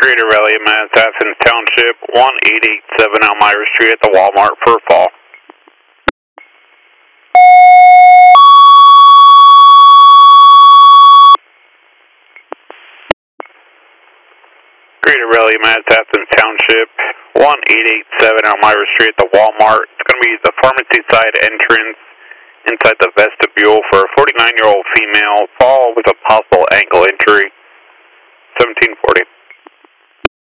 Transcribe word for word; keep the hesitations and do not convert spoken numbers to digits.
Greater Rally, Mass, Athens Township, one eight eight seven Elmira Street at the Walmart for fall. Greater Rally, Mass, Athens Township, one eight eight seven Elmira Street at the Walmart. It's going to be the pharmacy side entrance inside the vestibule for a forty-nine-year-old female, fall with a possible ankle injury, seventeen forty.